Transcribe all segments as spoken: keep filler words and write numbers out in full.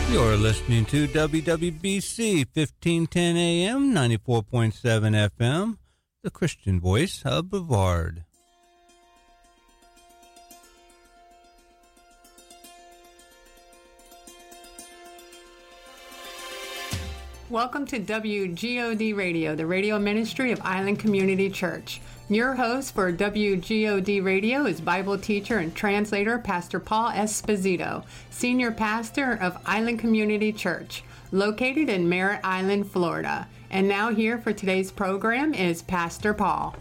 You're listening to W W B C fifteen ten A M, ninety-four point seven F M, the Christian voice of Brevard. Welcome to W G O D Radio, the radio ministry of Island Community Church. Your host for W G O D Radio is Bible teacher and translator Pastor Paul Esposito, senior pastor of Island Community Church, located in Merritt Island, Florida. And now here for today's program is Pastor Paul.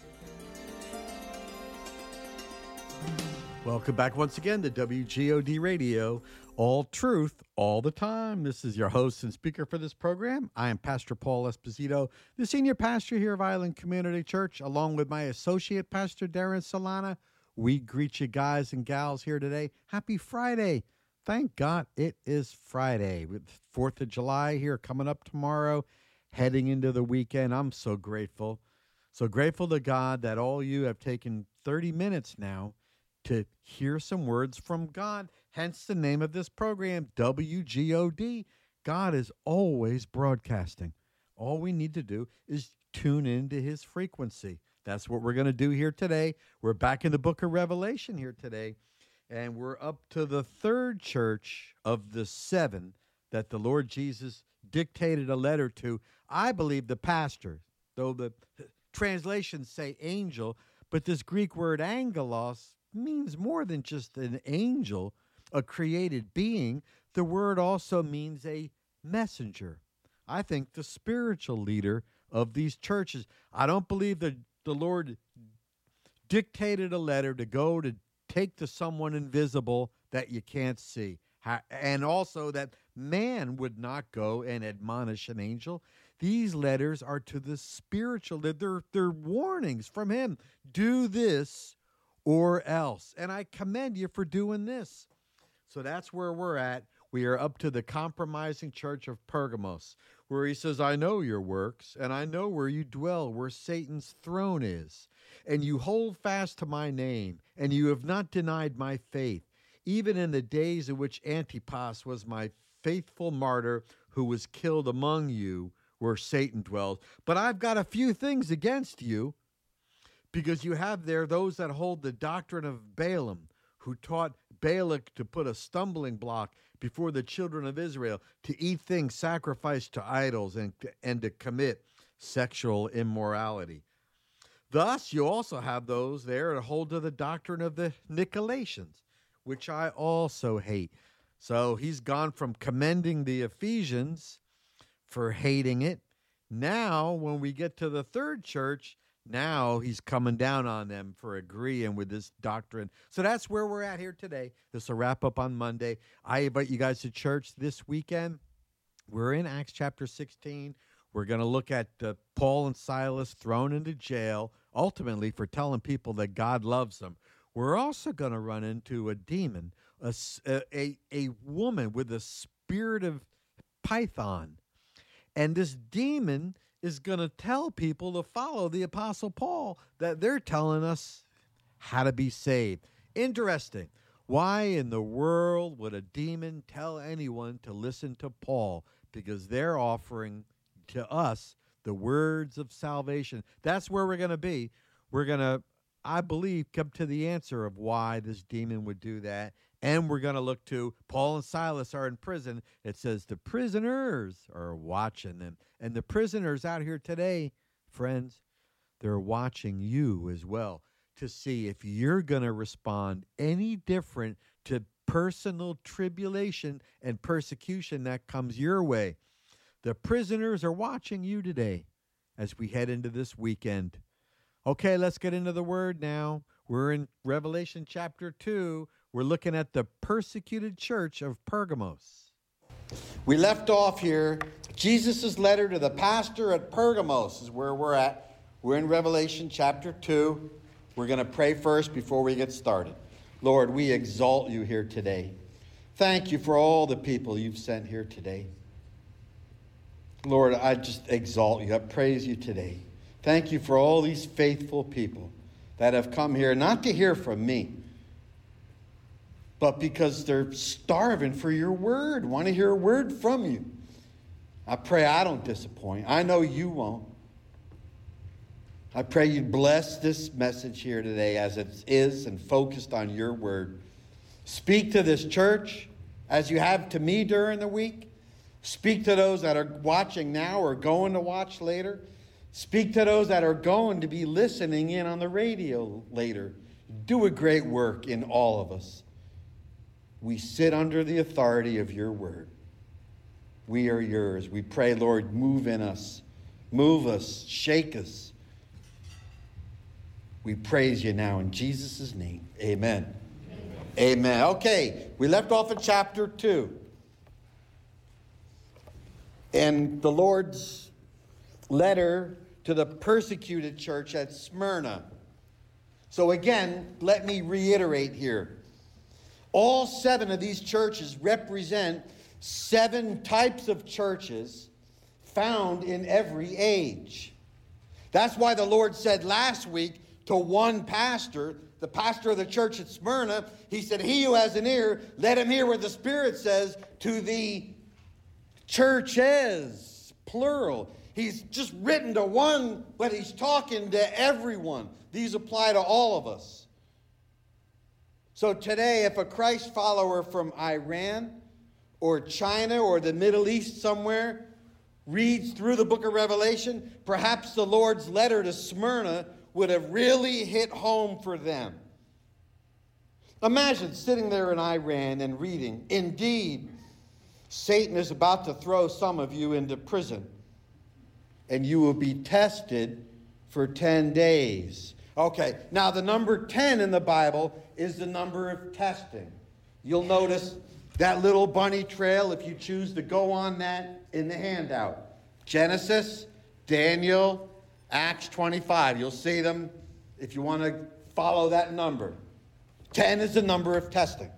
Welcome back once again to W G O D Radio, all truth, all the time. This is your host and speaker for this program. I am Pastor Paul Esposito, the senior pastor here of Island Community Church, along with my associate pastor, Darren Solana. We greet you guys and gals here today. Happy Friday. Thank God it is Friday, with fourth of July here coming up tomorrow, heading into the weekend. I'm so grateful. So grateful to God that all you have taken thirty minutes now to hear some words from God, hence the name of this program, W G O D. God is always broadcasting. All we need to do is tune into his frequency. That's what we're going to do here today. We're back in the book of Revelation here today, and we're up to the third church of the seven that the Lord Jesus dictated a letter to. I believe the pastor, though the translations say angel, but this Greek word angelos means more than just an angel, a created being. The word also means a messenger. I think the spiritual leader of these churches. I don't believe that the Lord dictated a letter to go to take to someone invisible that you can't see, and also that man would not go and admonish an angel. These letters are to the spiritual. They're, they're warnings from him. Do this or else. And I commend you for doing this. So that's where we're at. We are up to the compromising church of Pergamos, where he says, I know your works, and I know where you dwell, where Satan's throne is. And you hold fast to my name, and you have not denied my faith, even in the days in which Antipas was my faithful martyr, who was killed among you, where Satan dwells. But I've got a few things against you, because you have there those that hold the doctrine of Balaam, who taught Balak to put a stumbling block before the children of Israel, to eat things sacrificed to idols and, and to commit sexual immorality. Thus, you also have those there that hold to the doctrine of the Nicolaitans, which I also hate. So he's gone from commending the Ephesians for hating it. Now, when we get to the third church, now he's coming down on them for agreeing with this doctrine. So that's where we're at here today. This will wrap up on Monday. I invite you guys to church this weekend. We're in Acts chapter sixteen. We're going to look at uh, Paul and Silas thrown into jail, ultimately for telling people that God loves them. We're also going to run into a demon, a, a, a woman with a spirit of Python. And this demon is going to tell people to follow the Apostle Paul, that they're telling us how to be saved. Interesting. Why in the world would a demon tell anyone to listen to Paul? Because they're offering to us the words of salvation. That's where we're going to be. We're going to, I believe, come to the answer of why this demon would do that. And we're going to look to Paul and Silas are in prison. It says the prisoners are watching them. And the prisoners out here today, friends, they're watching you as well to see if you're going to respond any different to personal tribulation and persecution that comes your way. The prisoners are watching you today as we head into this weekend. Okay, let's get into the word now. We're in Revelation chapter two. We're looking at the persecuted church of Pergamos. We left off here. Jesus' letter to the pastor at Pergamos is where we're at. We're in Revelation chapter two. We're going to pray first before we get started. Lord, we exalt you here today. Thank you for all the people you've sent here today. Lord, I just exalt you. I praise you today. Thank you for all these faithful people that have come here not to hear from me, but because they're starving for your word, want to hear a word from you. I pray I don't disappoint. I know you won't. I pray you bless this message here today as it is and focused on your word. Speak to this church as you have to me during the week. Speak to those that are watching now or going to watch later. Speak to those that are going to be listening in on the radio later. Do a great work in all of us. We sit under the authority of your word. We are yours. We pray, Lord, move in us. Move us. Shake us. We praise you now in Jesus' name. Amen. Amen. Amen. Okay, we left off at chapter two. And the Lord's letter to the persecuted church at Smyrna. So again, let me reiterate here. All seven of these churches represent seven types of churches found in every age. That's why the Lord said last week to one pastor, the pastor of the church at Smyrna, he said, he who has an ear, let him hear what the Spirit says to the churches, plural. He's just written to one, but he's talking to everyone. These apply to all of us. So today, if a Christ follower from Iran or China or the Middle East somewhere reads through the book of Revelation, perhaps the Lord's letter to Smyrna would have really hit home for them. Imagine sitting there in Iran and reading, indeed, Satan is about to throw some of you into prison, and you will be tested for ten days. Okay, now the number ten in the Bible is the number of testing. You'll notice that little bunny trail if you choose to go on that in the handout. Genesis, Daniel, Acts twenty-five. You'll see them if you want to follow that number. ten is the number of testing.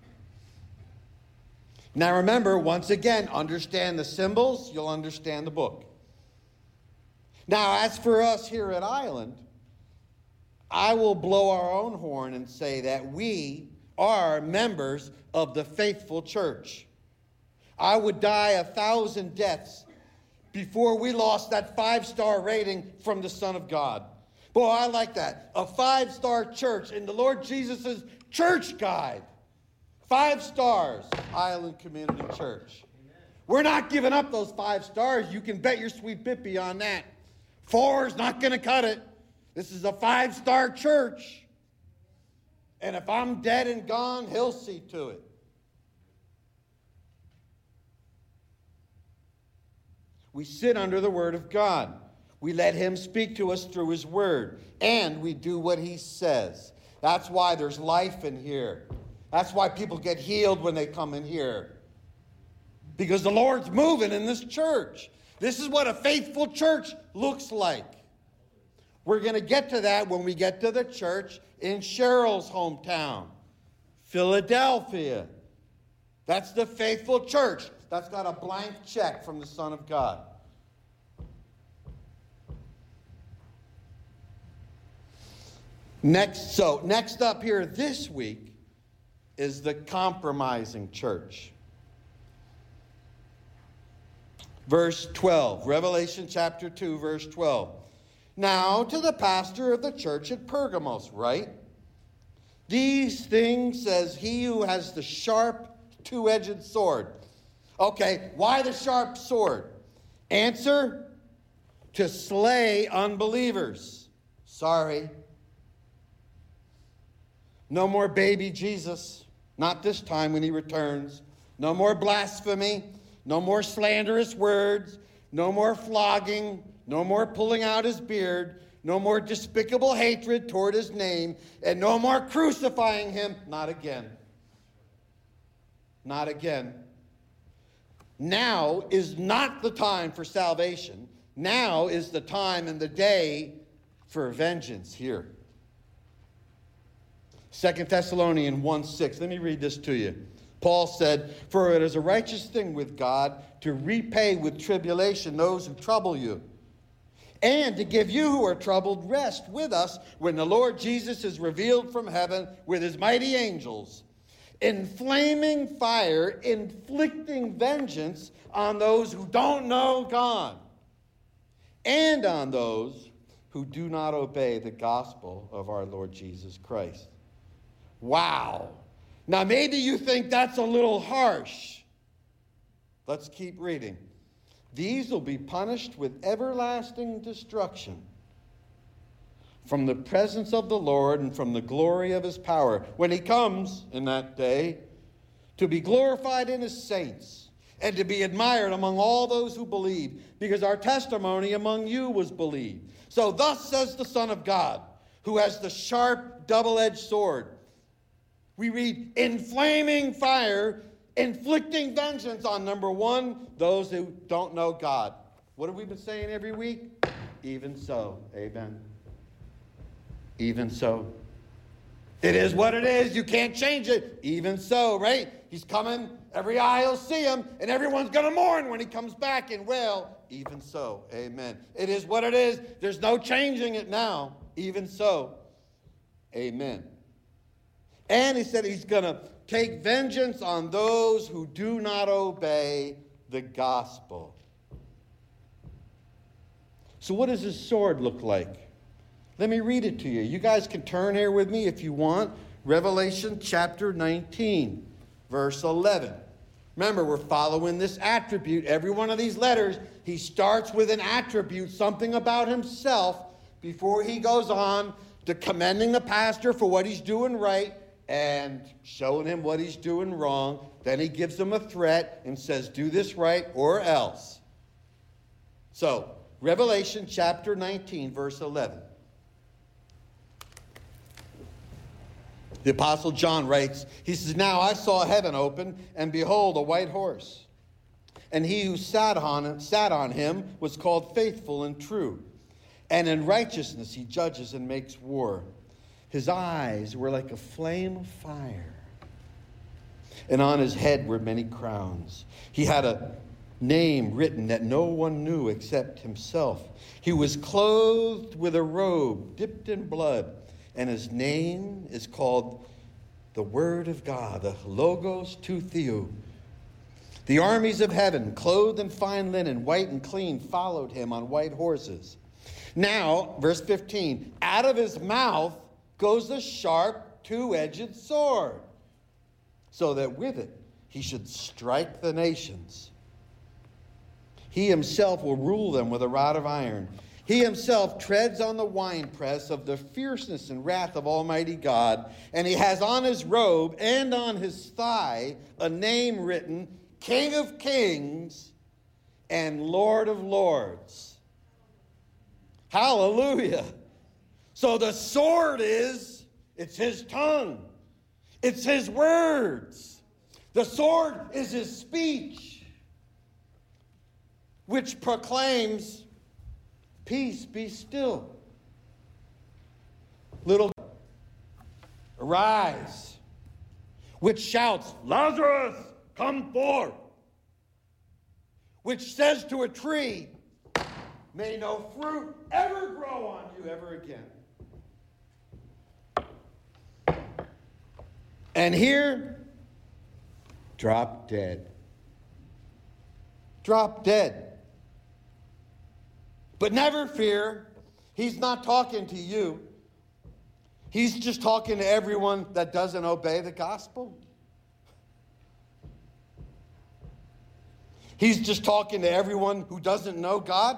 Now remember, once again, understand the symbols, you'll understand the book. Now, as for us here at Island, I will blow our own horn and say that we are members of the faithful church. I would die a thousand deaths before we lost that five-star rating from the Son of God. Boy, I like that. A five-star church in the Lord Jesus' church guide. Five stars, Island Community Church. Amen. We're not giving up those five stars. You can bet your sweet bippy on that. Four is not going to cut it. This is a five-star church. And if I'm dead and gone, he'll see to it. We sit under the word of God. We let him speak to us through his word. And we do what he says. That's why there's life in here. That's why people get healed when they come in here. Because the Lord's moving in this church. This is what a faithful church looks like. We're going to get to that when we get to the church in Cheryl's hometown, Philadelphia. That's the faithful church. That's got a blank check from the Son of God. Next, so next up here this week is the compromising church. Verse twelve, Revelation chapter two, verse twelve. Now to the pastor of the church at Pergamos, right? These things says he who has the sharp two-edged sword. Okay, why the sharp sword? Answer, to slay unbelievers. Sorry. No more baby Jesus. Not this time when he returns. No more blasphemy. No more slanderous words. No more flogging. No more pulling out his beard. No more despicable hatred toward his name. And no more crucifying him. Not again. Not again. Now is not the time for salvation. Now is the time and the day for vengeance here. Second Thessalonians one six. Let me read this to you. Paul said, for it is a righteous thing with God to repay with tribulation those who trouble you, and to give you who are troubled rest with us when the Lord Jesus is revealed from heaven with his mighty angels. in flaming fire, inflicting vengeance on those who don't know God and on those who do not obey the gospel of our Lord Jesus Christ. Wow. Now maybe you think that's a little harsh. Let's keep reading. These will be punished with everlasting destruction from the presence of the Lord and from the glory of his power, when he comes in that day to be glorified in his saints and to be admired among all those who believe, because our testimony among you was believed. So thus says the Son of God, who has the sharp double-edged sword. We read, in flaming fire, inflicting vengeance on, number one, those who don't know God. What have we been saying every week? Even so. Amen. Even so. It is what it is. You can't change it. Even so, right? He's coming. Every eye will see him, and everyone's going to mourn when he comes back and wail. Even so. Amen. It is what it is. There's no changing it now. Even so. Amen. And he said he's going to take vengeance on those who do not obey the gospel. So what does his sword look like? Let me read it to you. You guys can turn here with me if you want. Revelation chapter nineteen, verse eleven. Remember, we're following this attribute. Every one of these letters, he starts with an attribute, something about himself, before he goes on to commending the pastor for what he's doing right and showing him what he's doing wrong. Then he gives him a threat and says, do this right or else. So, Revelation chapter nineteen, verse eleven. The Apostle John writes, he says, now I saw heaven open, and behold, a white horse. And he who sat on, sat on him was called Faithful and True. And in righteousness he judges and makes war. His eyes were like a flame of fire, and on his head were many crowns. He had a name written that no one knew except himself. He was clothed with a robe dipped in blood, and his name is called the Word of God, the Logos tou Theou. The armies of heaven, clothed in fine linen, white and clean, followed him on white horses. Now, verse fifteen, out of his mouth goes a sharp, two-edged sword, so that with it he should strike the nations. He himself will rule them with a rod of iron. He himself treads on the winepress of the fierceness and wrath of Almighty God, and he has on his robe and on his thigh a name written, King of Kings and Lord of Lords. Hallelujah. So the sword is, it's his tongue. It's his words. The sword is his speech, which proclaims, peace, be still. Little, arise. Which shouts, Lazarus, come forth. Which says to a tree, may no fruit ever grow on you ever again. And here, drop dead. Drop dead. But never fear, he's not talking to you. He's just talking to everyone that doesn't obey the gospel. He's just talking to everyone who doesn't know God.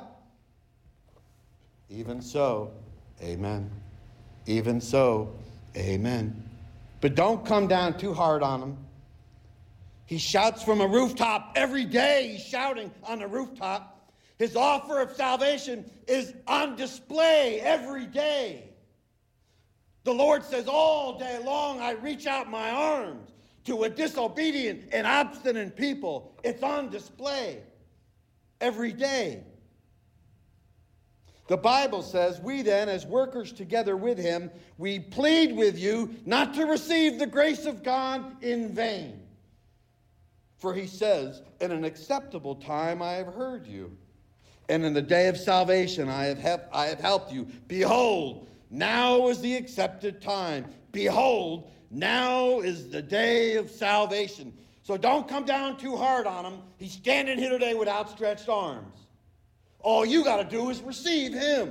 Even so, amen. Even so, amen. But don't come down too hard on him. He shouts from a rooftop every day. He's shouting on the rooftop. His offer of salvation is on display every day. The Lord says, all day long I reach out my arms to a disobedient and obstinate people. It's on display every day. The Bible says, we then, as workers together with him, we plead with you not to receive the grace of God in vain. For he says, in an acceptable time I have heard you, and in the day of salvation I have, hep- I have helped you. Behold, now is the accepted time. Behold, Now is the day of salvation. So don't come down too hard on him. He's standing here today with outstretched arms. All you got to do is receive him.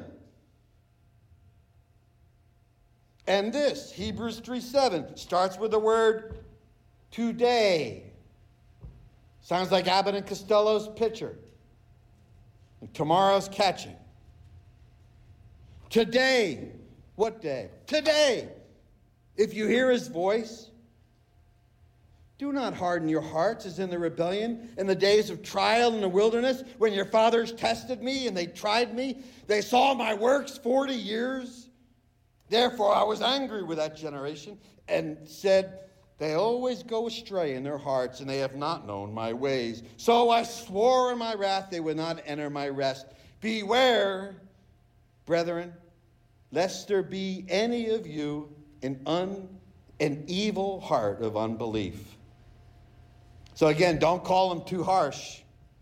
And this, Hebrews three seven, starts with the word today. Sounds like Abbott and Costello's pitcher. And tomorrow's catching. Today. What day? Today. If you hear his voice, do not harden your hearts as in the rebellion in the days of trial in the wilderness, when your fathers tested me and they tried me. They saw my works forty years. Therefore I was angry with that generation and said, they always go astray in their hearts, and they have not known my ways. So I swore in my wrath they would not enter my rest. Beware, brethren, lest there be any of you an, un, an evil heart of unbelief. So again, don't call them too harsh.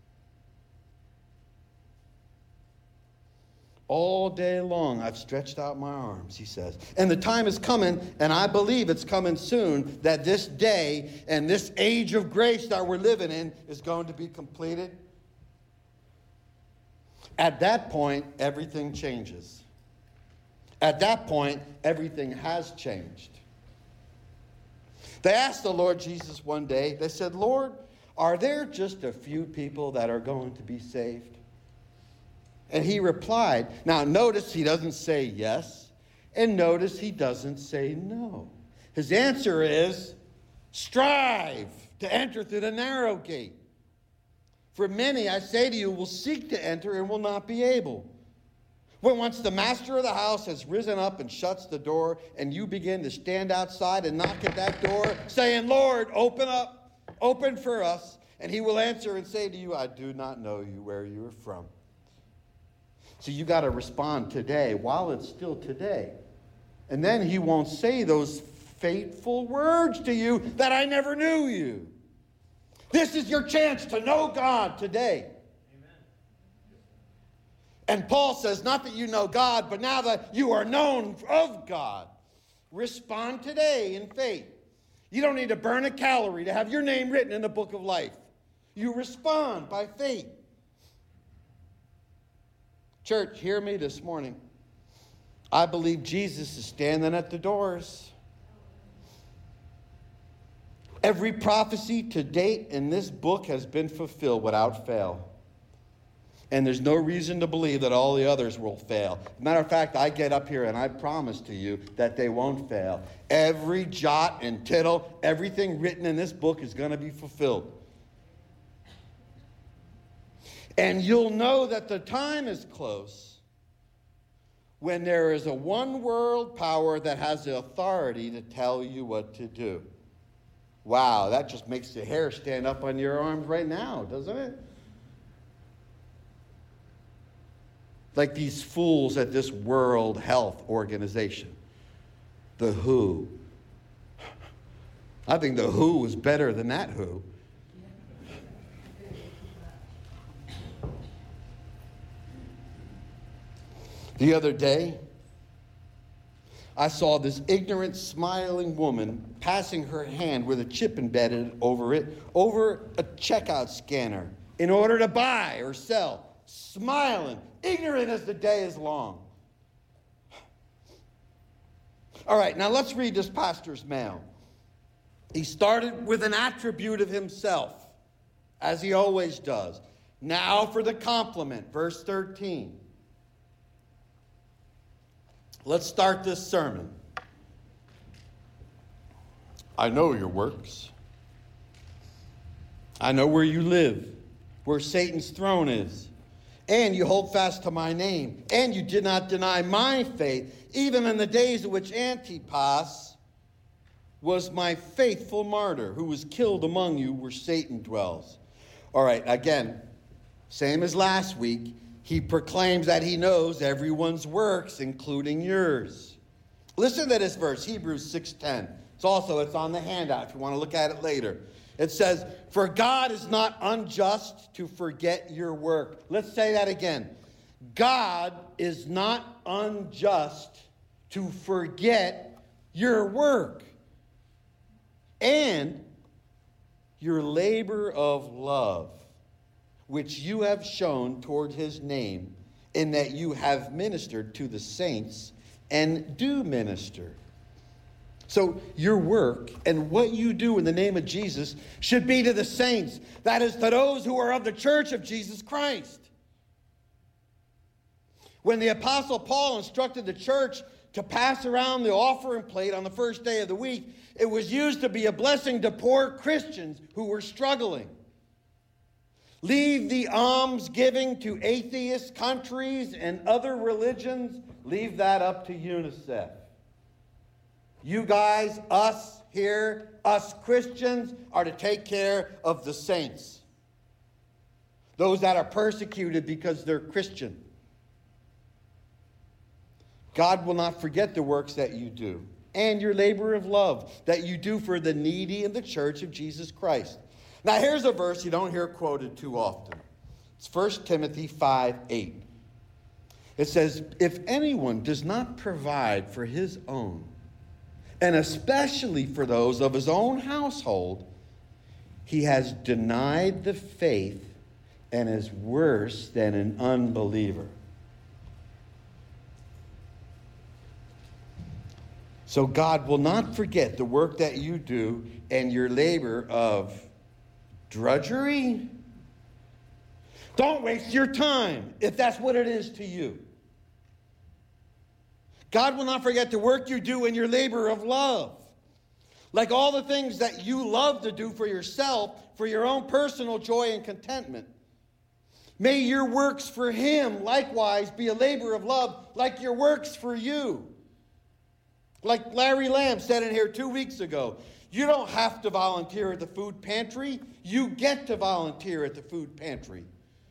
All day long I've stretched out my arms, he says. And the time is coming, and I believe it's coming soon, that this day and this age of grace that we're living in is going to be completed. At that point, everything changes. At that point, everything has changed. They asked the Lord Jesus one day, they said, Lord, are there just a few people that are going to be saved? And he replied, now notice he doesn't say yes, and notice he doesn't say no. His answer is, strive to enter through the narrow gate. For many, I say to you, will seek to enter and will not be able. When once the master of the house has risen up and shuts the door, and you begin to stand outside and knock at that door, saying, Lord, open up, open for us. And he will answer and say to you, I do not know you, where you are from. So you got to respond today while it's still today. And then he won't say those fateful words to you that I never knew you. This is your chance to know God today. Amen. And Paul says, not that you know God, but now that you are known of God. Respond today in faith. You don't need to burn a calorie to have your name written in the book of life. You respond by faith. Church, hear me this morning. I believe Jesus is standing at the doors. Every prophecy to date in this book has been fulfilled without fail. And there's no reason to believe that all the others will fail. As a matter of fact, I get up here and I promise to you that they won't fail. Every jot and tittle, everything written in this book is going to be fulfilled. And you'll know that the time is close when there is a one world power that has the authority to tell you what to do. Wow, that just makes the hair stand up on your arms right now, doesn't it? Like these fools at this World Health Organization, the W H O. I think the W H O is better than that W H O. The other day, I saw this ignorant, smiling woman passing her hand with a chip embedded over it, over a checkout scanner, in order to buy or sell, smiling, ignorant as the day is long. All right, now let's read this pastor's mail. He started with an attribute of himself, as he always does. Now for the compliment, verse thirteen. Let's start this sermon. I know your works. I know where you live, where Satan's throne is. And you hold fast to my name. And you did not deny my faith, even in the days in which Antipas was my faithful martyr, who was killed among you where Satan dwells. All right, again, same as last week. He proclaims that he knows everyone's works, including yours. Listen to this verse, Hebrews six ten. It's also, it's on the handout if you want to look at it later. It says, for God is not unjust to forget your work. Let's say that again. God is not unjust to forget your work. and your labor of love, which you have shown toward his name, in that you have ministered to the saints and do minister. So your work and what you do in the name of Jesus should be to the saints. That is, to those who are of the church of Jesus Christ. When the Apostle Paul instructed the church to pass around the offering plate on the first day of the week, it was used to be a blessing to poor Christians who were struggling. Leave the alms giving to atheist countries and other religions. Leave that up to UNICEF. You guys, us here, us Christians, are to take care of the saints. Those that are persecuted because they're Christian. God will not forget the works that you do and your labor of love that you do for the needy in the church of Jesus Christ. Now, here's a verse you don't hear quoted too often. It's First Timothy five eight. It says, if anyone does not provide for his own, and especially for those of his own household, he has denied the faith and is worse than an unbeliever. So God will not forget the work that you do and your labor of drudgery. Don't waste your time if that's what it is to you. God will not forget the work you do and your labor of love. Like all the things that you love to do for yourself, for your own personal joy and contentment. May your works for him likewise be a labor of love like your works for you. Like Larry Lamb said in here two weeks ago, you don't have to volunteer at the food pantry. You get to volunteer at the food pantry.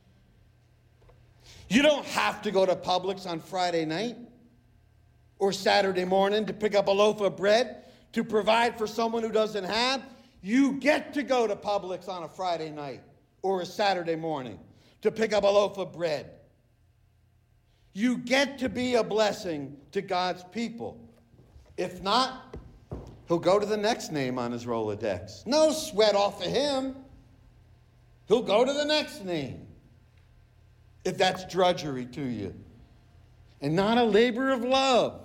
You don't have to go to Publix on Friday night or Saturday morning to pick up a loaf of bread to provide for someone who doesn't have. You get to go to Publix on a Friday night or a Saturday morning to pick up a loaf of bread. You get to be a blessing to God's people. If not, he'll go to the next name on his Rolodex. No sweat off of him. He'll go to the next name. If that's drudgery to you. And not a labor of love.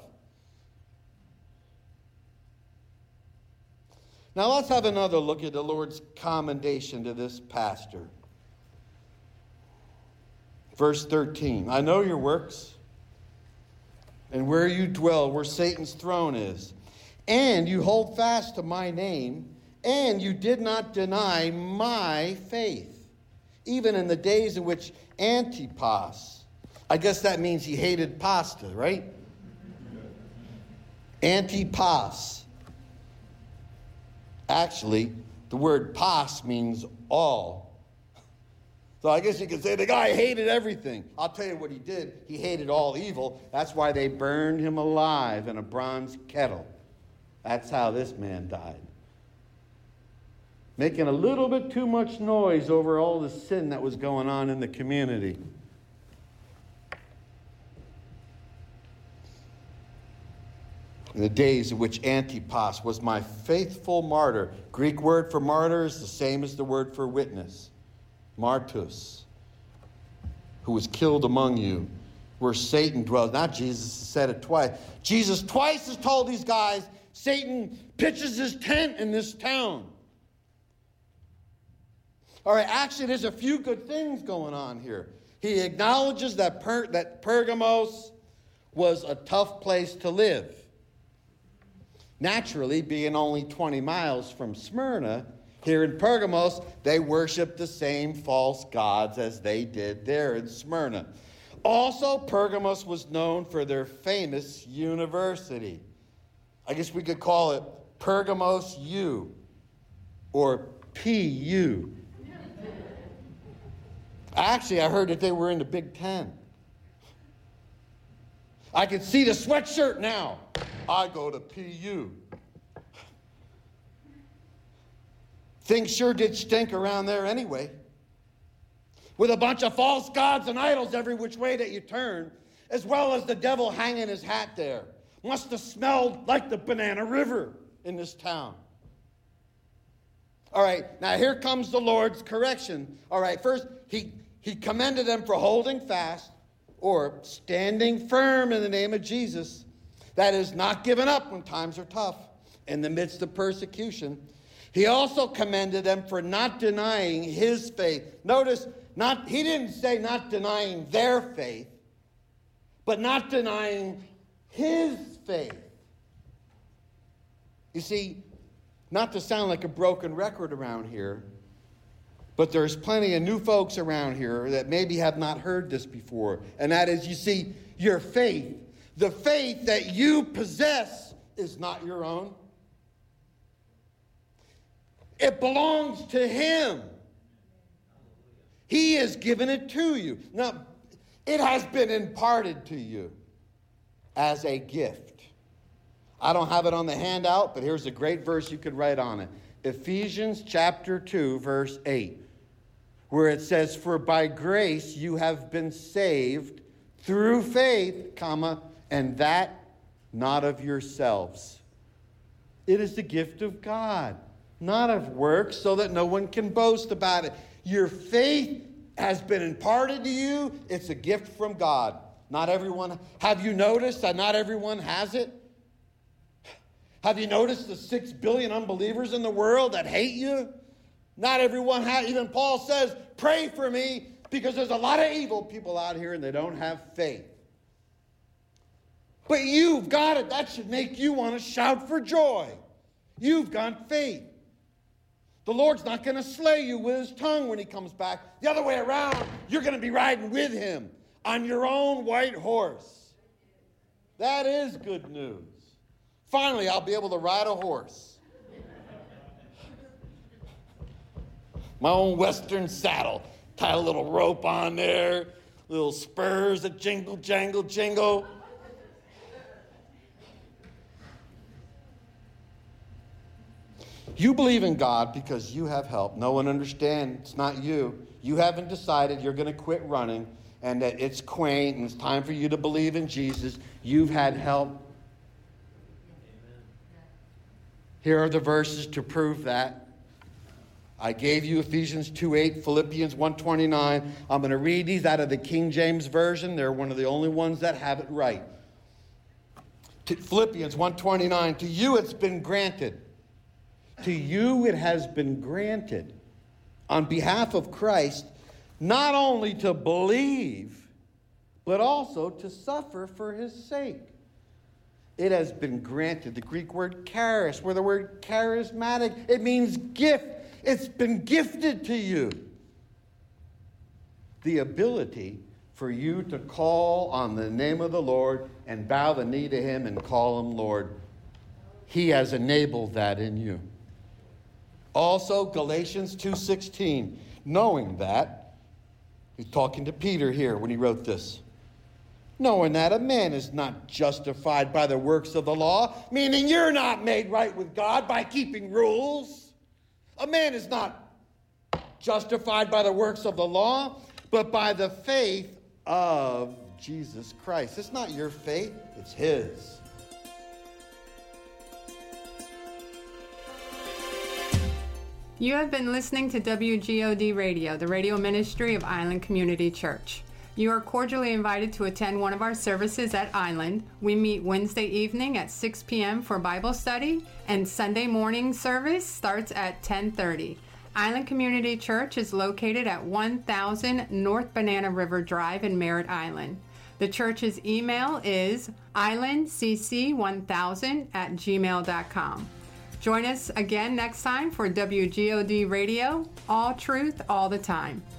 Now let's have another look at the Lord's commendation to this pastor. Verse thirteen. I know your works, and where you dwell, where Satan's throne is. And you hold fast to my name, and you did not deny my faith, even in the days in which Antipas, I guess that means he hated pasta, right? Antipas. Actually, the word pas means all. So I guess you could say the guy hated everything. I'll tell you what he did. He hated all evil. That's why they burned him alive in a bronze kettle. That's how this man died. Making a little bit too much noise over all the sin that was going on in the community. In the days in which Antipas was my faithful martyr. Greek word for martyr is the same as the word for witness. Martus, who was killed among you, where Satan dwells. Not Jesus said it twice. Jesus twice has told these guys, Satan pitches his tent in this town. All right, actually, there's a few good things going on here. He acknowledges that, per, that Pergamos was a tough place to live. Naturally, being only twenty miles from Smyrna, here in Pergamos, they worshiped the same false gods as they did there in Smyrna. Also, Pergamos was known for their famous university. I guess we could call it Pergamos U or P U. Actually, I heard that they were in the Big Ten. I can see the sweatshirt now. I go to P U. Things sure did stink around there anyway. With a bunch of false gods and idols every which way that you turn, as well as the devil hanging his hat there. Must have smelled like the Banana River in this town. All right, now here comes the Lord's correction. All right, first, he, he commended them for holding fast or standing firm in the name of Jesus. That is, not giving up when times are tough in the midst of persecution. He also commended them for not denying his faith. Notice, not he didn't say not denying their faith, but not denying his faith. You see, not to sound like a broken record around here, but there's plenty of new folks around here that maybe have not heard this before. And that is, you see, your faith, the faith that you possess is not your own. It belongs to him. He has given it to you. Now, it has been imparted to you as a gift. I don't have it on the handout, but here's a great verse you could write on it. Ephesians chapter two, verse eight, where it says, "For by grace you have been saved through faith, comma, and that not of yourselves. It is the gift of God, not of works, so that no one can boast about it." Your faith has been imparted to you. It's a gift from God. Not everyone. Have you noticed that not everyone has it? Have you noticed the six billion unbelievers in the world that hate you? Not everyone has. Even Paul says, pray for me, because there's a lot of evil people out here and they don't have faith. But you've got it. That should make you want to shout for joy. You've got faith. The Lord's not going to slay you with his tongue when he comes back. The other way around, you're going to be riding with him on your own white horse. That is good news. Finally, I'll be able to ride a horse. My own Western saddle. Tie a little rope on there. Little spurs that jingle, jangle, jingle. You believe in God because you have help. No one understands. It's not you. You haven't decided you're going to quit running and that it's quaint and it's time for you to believe in Jesus. You've had help. Here are the verses to prove that. I gave you Ephesians two eight, Philippians one twenty-nine. I'm going to read these out of the King James Version. They're one of the only ones that have it right. To Philippians one twenty-nine, to you it's been granted. To you it has been granted on behalf of Christ, not only to believe, but also to suffer for his sake. It has been granted. The Greek word charis, where the word charismatic, it means gift. It's been gifted to you. The ability for you to call on the name of the Lord and bow the knee to him and call him Lord. He has enabled that in you. Also, Galatians two sixteen, knowing that, he's talking to Peter here when he wrote this, knowing that a man is not justified by the works of the law, meaning you're not made right with God by keeping rules. A man is not justified by the works of the law, but by the faith of Jesus Christ. It's not your faith, it's his. You have been listening to W G O D Radio, the radio ministry of Island Community Church. You are cordially invited to attend one of our services at Island. We meet Wednesday evening at six p.m. for Bible study, and Sunday morning service starts at ten thirty. Island Community Church is located at one thousand North Banana River Drive in Merritt Island. The church's email is island c c one thousand at gmail dot com. Join us again next time for W G O D Radio, all truth, all the time.